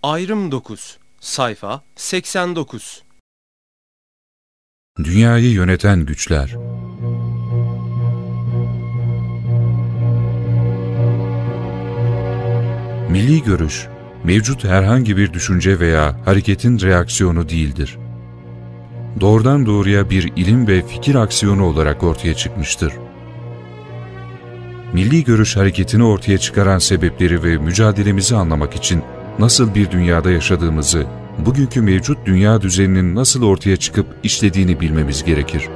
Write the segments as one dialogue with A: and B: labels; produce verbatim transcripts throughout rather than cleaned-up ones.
A: Ayrım dokuz, sayfa seksen dokuz.
B: Dünyayı yöneten güçler. Milli görüş, mevcut herhangi bir düşünce veya hareketin reaksiyonu değildir. Doğrudan doğruya bir ilim ve fikir aksiyonu olarak ortaya çıkmıştır. Milli görüş hareketini ortaya çıkaran sebepleri ve mücadelemizi anlamak için nasıl bir dünyada yaşadığımızı, bugünkü mevcut dünya düzeninin nasıl ortaya çıkıp işlediğini bilmemiz gerekir.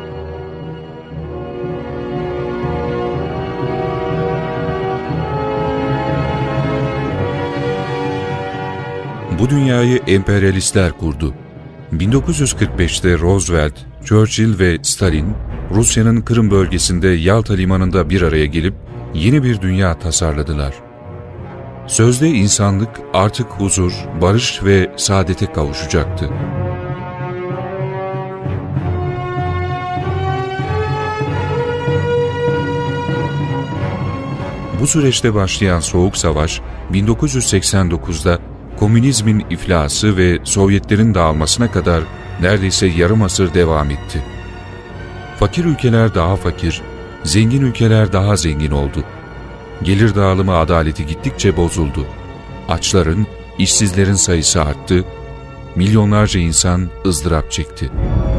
B: Bu dünyayı emperyalistler kurdu. bin dokuz yüz kırk beşte Roosevelt, Churchill ve Stalin, Rusya'nın Kırım bölgesinde Yalta limanında bir araya gelip yeni bir dünya tasarladılar. Sözde insanlık artık huzur, barış ve saadete kavuşacaktı. Bu süreçte başlayan Soğuk Savaş, bin dokuz yüz seksen dokuzda komünizmin iflası ve Sovyetlerin dağılmasına kadar neredeyse yarım asır devam etti. Fakir ülkeler daha fakir, zengin ülkeler daha zengin oldu. Gelir dağılımı adaleti gittikçe bozuldu. Açların, işsizlerin sayısı arttı. Milyonlarca insan ızdırap çekti.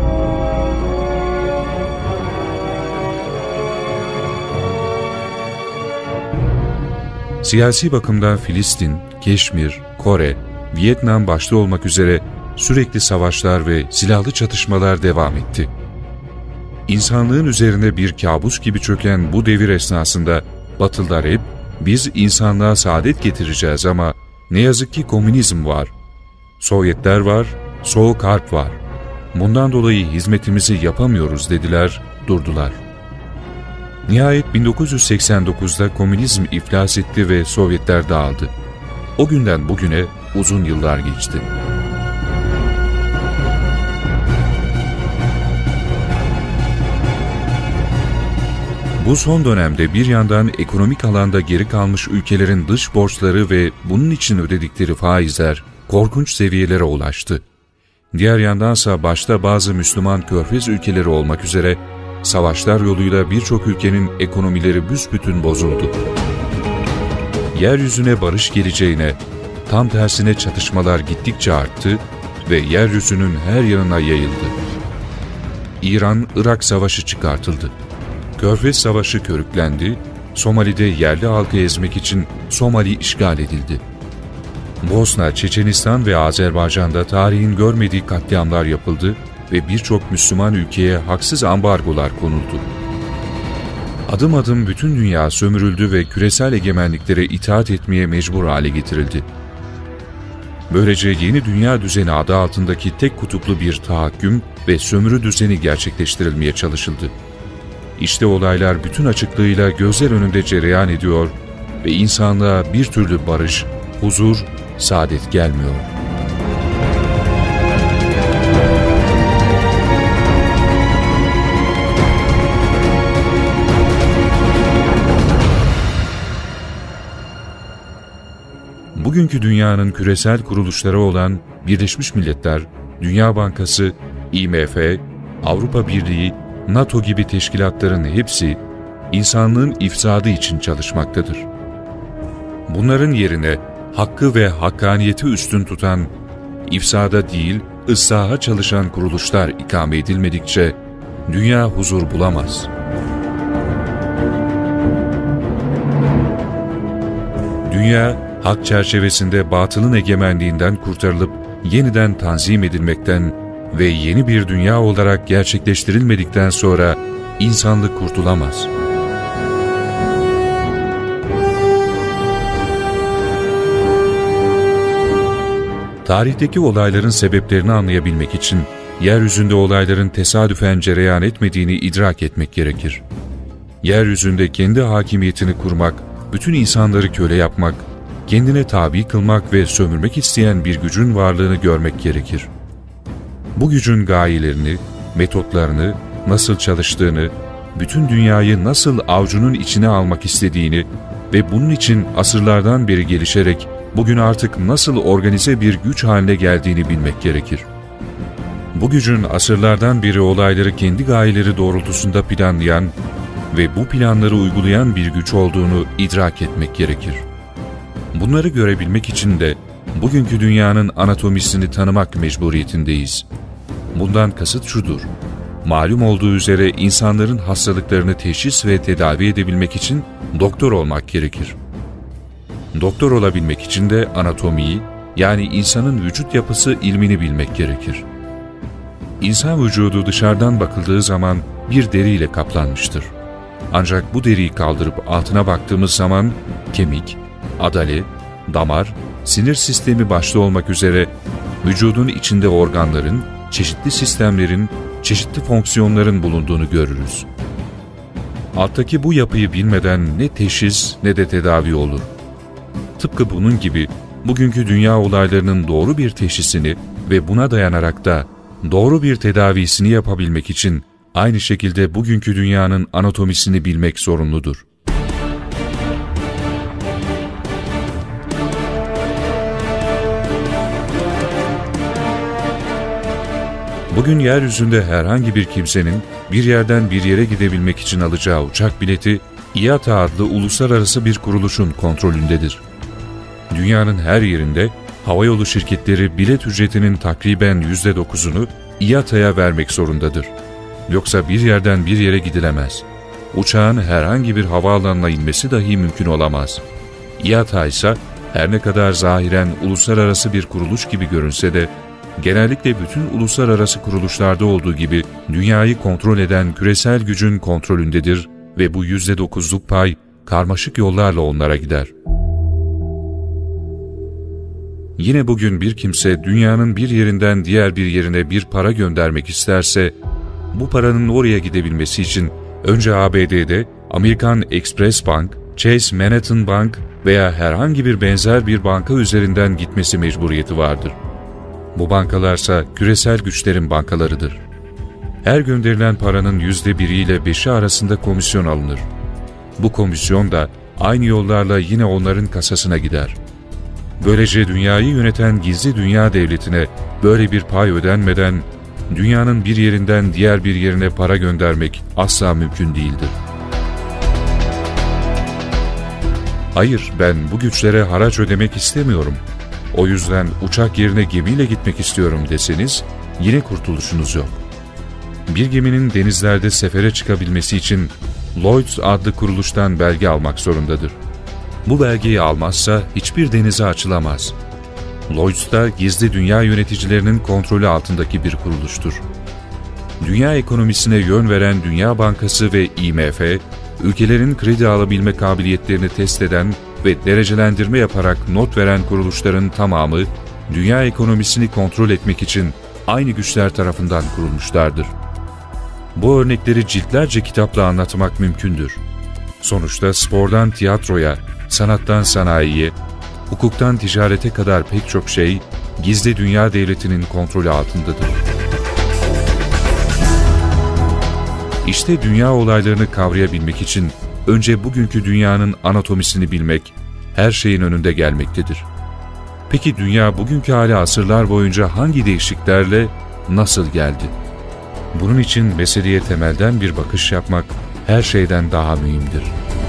B: Siyasi bakımdan Filistin, Keşmir, Kore, Vietnam başta olmak üzere sürekli savaşlar ve silahlı çatışmalar devam etti. İnsanlığın üzerine bir kabus gibi çöken bu devir esnasında Batılılar hep, biz insanlığa saadet getireceğiz ama ne yazık ki komünizm var, Sovyetler var, Soğuk Harp var. Bundan dolayı hizmetimizi yapamıyoruz dediler, durdular. Nihayet bin dokuz yüz seksen dokuzda komünizm iflas etti ve Sovyetler dağıldı. O günden bugüne uzun yıllar geçti. Bu son dönemde bir yandan ekonomik alanda geri kalmış ülkelerin dış borçları ve bunun için ödedikleri faizler korkunç seviyelere ulaştı. Diğer yandansa başta bazı Müslüman körfez ülkeleri olmak üzere savaşlar yoluyla birçok ülkenin ekonomileri büsbütün bozuldu. Yeryüzüne barış geleceğine, tam tersine çatışmalar gittikçe arttı ve yeryüzünün her yanına yayıldı. İran-Irak Savaşı çıkartıldı. Körfez Savaşı körüklendi, Somali'de yerli halkı ezmek için Somali işgal edildi. Bosna, Çeçenistan ve Azerbaycan'da tarihin görmediği katliamlar yapıldı ve birçok Müslüman ülkeye haksız ambargolar konuldu. Adım adım bütün dünya sömürüldü ve küresel egemenliklere itaat etmeye mecbur hale getirildi. Böylece yeni dünya düzeni adı altındaki tek kutuplu bir tahakküm ve sömürü düzeni gerçekleştirilmeye çalışıldı. İşte olaylar bütün açıklığıyla gözler önünde cereyan ediyor ve insanlığa bir türlü barış, huzur, saadet gelmiyor. Bugünkü dünyanın küresel kuruluşları olan Birleşmiş Milletler, Dünya Bankası, I M F, Avrupa Birliği, NATO gibi teşkilatların hepsi insanlığın ifsadı için çalışmaktadır. Bunların yerine hakkı ve hakkaniyeti üstün tutan, ifsada değil ıslaha çalışan kuruluşlar ikame edilmedikçe dünya huzur bulamaz. Dünya, hak çerçevesinde batılın egemenliğinden kurtarılıp yeniden tanzim edilmekten ve yeni bir dünya olarak gerçekleştirilmedikten sonra insanlık kurtulamaz. Tarihteki olayların sebeplerini anlayabilmek için yeryüzünde olayların tesadüfen cereyan etmediğini idrak etmek gerekir. Yeryüzünde kendi hakimiyetini kurmak, bütün insanları köle yapmak, kendine tabi kılmak ve sömürmek isteyen bir gücün varlığını görmek gerekir. Bu gücün gayelerini, metotlarını, nasıl çalıştığını, bütün dünyayı nasıl avucunun içine almak istediğini ve bunun için asırlardan beri gelişerek bugün artık nasıl organize bir güç haline geldiğini bilmek gerekir. Bu gücün asırlardan beri olayları kendi gayeleri doğrultusunda planlayan ve bu planları uygulayan bir güç olduğunu idrak etmek gerekir. Bunları görebilmek için de bugünkü dünyanın anatomisini tanımak mecburiyetindeyiz. Bundan kasıt şudur: malum olduğu üzere insanların hastalıklarını teşhis ve tedavi edebilmek için doktor olmak gerekir. Doktor olabilmek için de anatomiyi, yani insanın vücut yapısı ilmini bilmek gerekir. İnsan vücudu dışarıdan bakıldığı zaman bir deriyle kaplanmıştır. Ancak bu deriyi kaldırıp altına baktığımız zaman kemik, adale, damar, sinir sistemi başta olmak üzere vücudun içinde organların, çeşitli sistemlerin, çeşitli fonksiyonların bulunduğunu görürüz. Alttaki bu yapıyı bilmeden ne teşhis ne de tedavi olur. Tıpkı bunun gibi bugünkü dünya olaylarının doğru bir teşhisini ve buna dayanarak da doğru bir tedavisini yapabilmek için aynı şekilde bugünkü dünyanın anatomisini bilmek zorunludur. Bugün yeryüzünde herhangi bir kimsenin bir yerden bir yere gidebilmek için alacağı uçak bileti, İ A T A adlı uluslararası bir kuruluşun kontrolündedir. Dünyanın her yerinde havayolu şirketleri bilet ücretinin takriben yüzde dokuzunu İ A T A'ya vermek zorundadır. Yoksa bir yerden bir yere gidilemez. Uçağın herhangi bir havaalanına inmesi dahi mümkün olamaz. İ A T A ise her ne kadar zahiren uluslararası bir kuruluş gibi görünse de, genellikle bütün uluslararası kuruluşlarda olduğu gibi dünyayı kontrol eden küresel gücün kontrolündedir ve bu yüzde dokuzluk pay karmaşık yollarla onlara gider. Yine bugün bir kimse dünyanın bir yerinden diğer bir yerine bir para göndermek isterse, bu paranın oraya gidebilmesi için önce A B D'de American Express Bank, Chase Manhattan Bank veya herhangi bir benzer bir banka üzerinden gitmesi mecburiyeti vardır. Bu bankalarsa küresel güçlerin bankalarıdır. Her gönderilen paranın yüzde biri ile beşi arasında komisyon alınır. Bu komisyon da aynı yollarla yine onların kasasına gider. Böylece dünyayı yöneten gizli dünya devletine böyle bir pay ödenmeden dünyanın bir yerinden diğer bir yerine para göndermek asla mümkün değildir. Hayır, ben bu güçlere haraç ödemek istemiyorum, o yüzden uçak yerine gemiyle gitmek istiyorum deseniz yine kurtuluşunuz yok. Bir geminin denizlerde sefere çıkabilmesi için Lloyd's adlı kuruluştan belge almak zorundadır. Bu belgeyi almazsa hiçbir denize açılamaz. Lloyd's da gizli dünya yöneticilerinin kontrolü altındaki bir kuruluştur. Dünya ekonomisine yön veren Dünya Bankası ve I M F, ülkelerin kredi alabilme kabiliyetlerini test eden ve derecelendirme yaparak not veren kuruluşların tamamı, dünya ekonomisini kontrol etmek için aynı güçler tarafından kurulmuşlardır. Bu örnekleri ciltlerce kitapla anlatmak mümkündür. Sonuçta spordan tiyatroya, sanattan sanayiye, hukuktan ticarete kadar pek çok şey, gizli dünya devletinin kontrolü altındadır. İşte dünya olaylarını kavrayabilmek için önce bugünkü dünyanın anatomisini bilmek, her şeyin önünde gelmektedir. Peki dünya bugünkü hali asırlar boyunca hangi değişikliklerle nasıl geldi? Bunun için meseleye temelden bir bakış yapmak her şeyden daha mühimdir.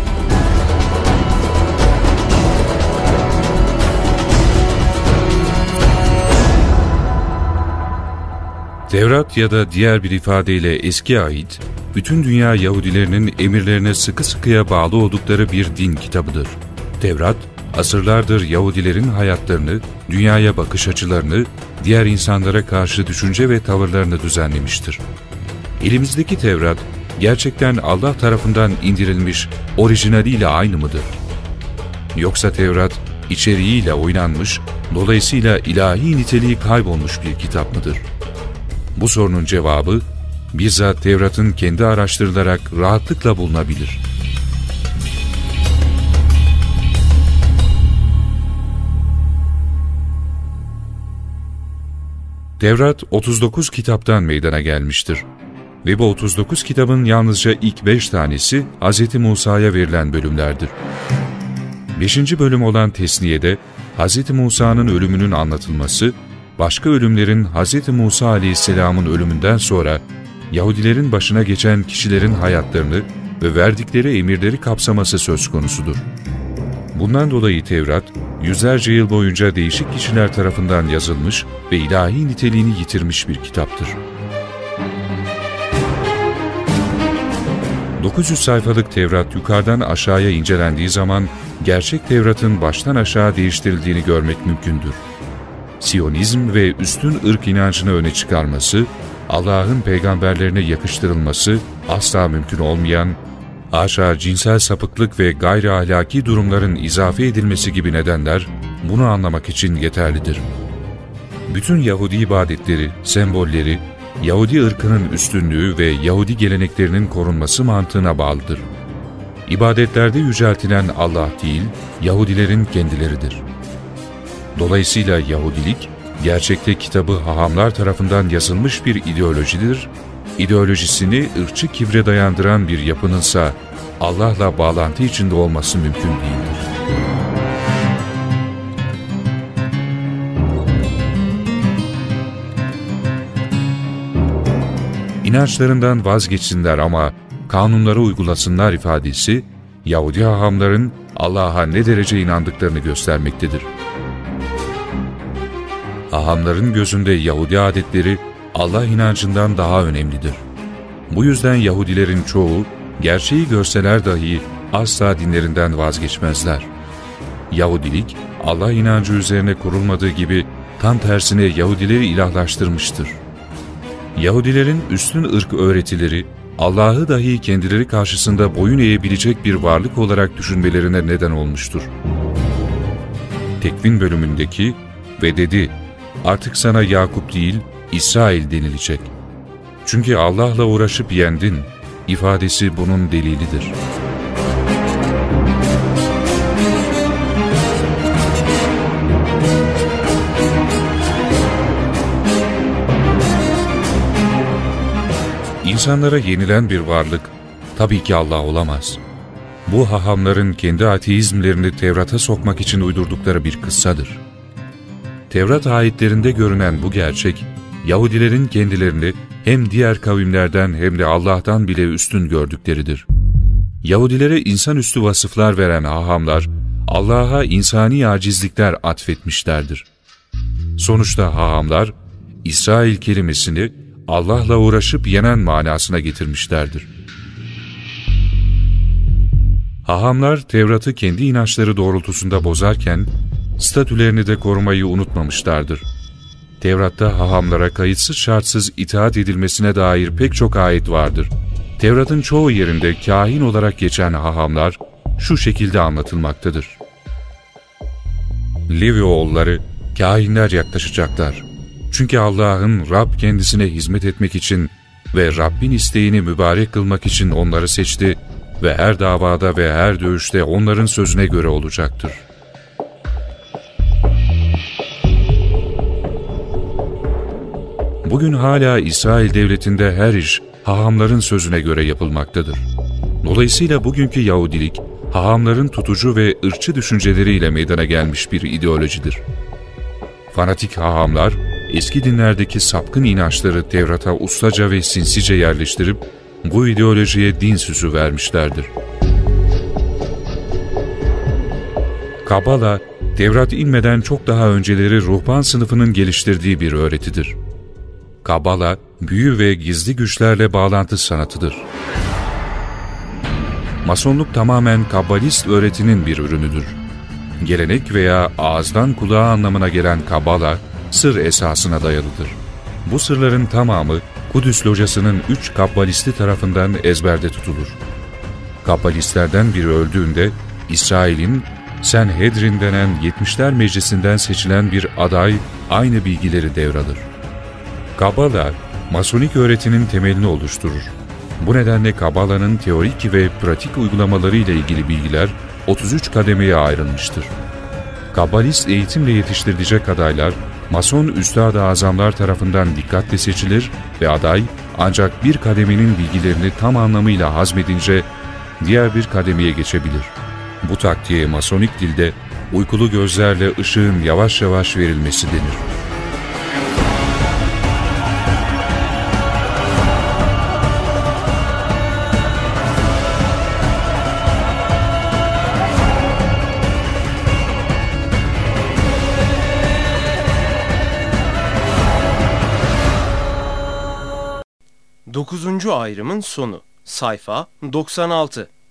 B: Tevrat ya da diğer bir ifadeyle Eski Ahit, bütün dünya Yahudilerinin emirlerine sıkı sıkıya bağlı oldukları bir din kitabıdır. Tevrat, asırlardır Yahudilerin hayatlarını, dünyaya bakış açılarını, diğer insanlara karşı düşünce ve tavırlarını düzenlemiştir. Elimizdeki Tevrat, gerçekten Allah tarafından indirilmiş orijinaliyle aynı mıdır? Yoksa Tevrat, içeriğiyle oynanmış, dolayısıyla ilahi niteliği kaybolmuş bir kitap mıdır? Bu sorunun cevabı, bizzat Tevrat'ın kendi araştırılarak rahatlıkla bulunabilir. Tevrat otuz dokuz kitaptan meydana gelmiştir. Ve bu otuz dokuz kitabın yalnızca ilk beş tanesi Hz. Musa'ya verilen bölümlerdir. beşinci bölüm olan Tesniye'de Hz. Musa'nın ölümünün anlatılması, başka ölümlerin Hz. Musa aleyhisselamın ölümünden sonra Yahudilerin başına geçen kişilerin hayatlarını ve verdikleri emirleri kapsaması söz konusudur. Bundan dolayı Tevrat, yüzlerce yıl boyunca değişik kişiler tarafından yazılmış ve ilahi niteliğini yitirmiş bir kitaptır. dokuz yüz sayfalık Tevrat yukarıdan aşağıya incelendiği zaman gerçek Tevrat'ın baştan aşağı değiştirildiğini görmek mümkündür. Siyonizm ve üstün ırk inancını öne çıkarması, Allah'ın peygamberlerine yakıştırılması asla mümkün olmayan, haşa cinsel sapıklık ve gayri ahlaki durumların izafe edilmesi gibi nedenler bunu anlamak için yeterlidir. Bütün Yahudi ibadetleri, sembolleri, Yahudi ırkının üstünlüğü ve Yahudi geleneklerinin korunması mantığına bağlıdır. İbadetlerde yüceltilen Allah değil, Yahudilerin kendileridir. Dolayısıyla Yahudilik, gerçekte kitabı hahamlar tarafından yazılmış bir ideolojidir, ideolojisini ırkçı kibre dayandıran bir yapınınsa Allah'la bağlantı içinde olması mümkün değildir. İnançlarından vazgeçsinler ama kanunları uygulasınlar ifadesi, Yahudi hahamların Allah'a ne derece inandıklarını göstermektedir. Hahamların gözünde Yahudi adetleri Allah inancından daha önemlidir. Bu yüzden Yahudilerin çoğu, gerçeği görseler dahi asla dinlerinden vazgeçmezler. Yahudilik, Allah inancı üzerine kurulmadığı gibi tam tersine Yahudileri ilahlaştırmıştır. Yahudilerin üstün ırk öğretileri, Allah'ı dahi kendileri karşısında boyun eğebilecek bir varlık olarak düşünmelerine neden olmuştur. Tekvin bölümündeki ve dedi, artık sana Yakup değil, İsrail denilecek. Çünkü Allah'la uğraşıp yendin, ifadesi bunun delilidir. İnsanlara yenilen bir varlık, tabii ki Allah olamaz. Bu hahamların kendi ateizmlerini Tevrat'a sokmak için uydurdukları bir kıssadır. Tevrat ayetlerinde görünen bu gerçek, Yahudilerin kendilerini hem diğer kavimlerden hem de Allah'tan bile üstün gördükleridir. Yahudilere insanüstü vasıflar veren hahamlar, Allah'a insani acizlikler atfetmişlerdir. Sonuçta hahamlar, İsrail kelimesini Allah'la uğraşıp yenen manasına getirmişlerdir. Hahamlar Tevrat'ı kendi inançları doğrultusunda bozarken, statülerini de korumayı unutmamışlardır. Tevrat'ta hahamlara kayıtsız şartsız itaat edilmesine dair pek çok ayet vardır. Tevrat'ın çoğu yerinde kahin olarak geçen hahamlar şu şekilde anlatılmaktadır. Levi oğulları, kahinler yaklaşacaklar. Çünkü Allah'ın Rab kendisine hizmet etmek için ve Rabbin isteğini mübarek kılmak için onları seçti ve her davada ve her dövüşte onların sözüne göre olacaktır. Bugün hala İsrail devletinde her iş hahamların sözüne göre yapılmaktadır. Dolayısıyla bugünkü Yahudilik, hahamların tutucu ve ırkçı düşünceleriyle meydana gelmiş bir ideolojidir. Fanatik hahamlar, eski dinlerdeki sapkın inançları Tevrat'a ustaca ve sinsice yerleştirip, bu ideolojiye din süsü vermişlerdir. Kabala, Tevrat inmeden çok daha önceleri ruhban sınıfının geliştirdiği bir öğretidir. Kabala, büyü ve gizli güçlerle bağlantı sanatıdır. Masonluk tamamen Kabbalist öğretinin bir ürünüdür. Gelenek veya ağızdan kulağa anlamına gelen Kabala, sır esasına dayalıdır. Bu sırların tamamı, Kudüs locasının üç Kabbalisti tarafından ezberde tutulur. Kabbalistlerden biri öldüğünde, İsrail'in Senhedrin denen yetmişler meclisinden seçilen bir aday aynı bilgileri devralır. Kabala, Masonik öğretinin temelini oluşturur. Bu nedenle Kabala'nın teorik ve pratik uygulamaları ile ilgili bilgiler otuz üç kademeye ayrılmıştır. Kabbalist eğitimle yetiştirilecek adaylar, Mason üstad-ı azamlar tarafından dikkatle seçilir ve aday ancak bir kademenin bilgilerini tam anlamıyla hazmedince diğer bir kademeye geçebilir. Bu taktiğe Masonik dilde uykulu gözlerle ışığın yavaş yavaş verilmesi denir.
A: Dokuzuncu ayrımın sonu. Sayfa doksan altı.